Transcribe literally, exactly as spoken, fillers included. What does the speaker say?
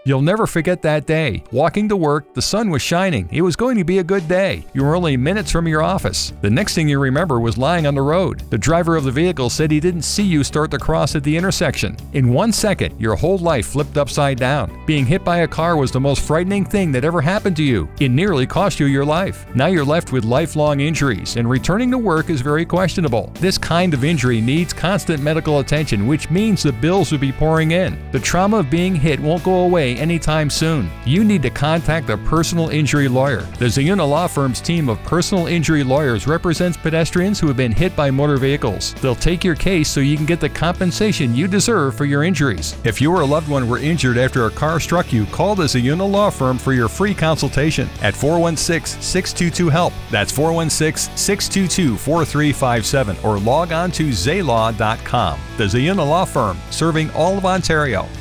You'll never forget that day. Walking to work, the sun was shining. It was going to be a good day. You were only minutes from your office. The next thing you remember was lying on the road. The driver of the vehicle said he didn't see you start to cross at the intersection. In one second, your whole life flipped upside down. Being hit by a car was the most frightening thing that ever happened to you. It nearly cost you your life. Now you're left with lifelong injuries, and returning to work is very questionable. This kind of injury needs constant medical attention, which means the bills will be pouring in. The trauma of being hit won't go away anytime soon. You need to contact a personal injury lawyer. The Zayuna Law Firm's team of personal injury lawyers represents pedestrians who have been hit by motor vehicles. They'll take your case so you can get the compensation you deserve for your injuries. If you or a loved one were injured after a car struck you, call the Zayuna Law Firm for your free consultation at four one six, six two two, HELP. That's four one six, six two two, four three five seven or log on to zaylaw dot com. The Zayuna Law Firm, serving all of Ontario.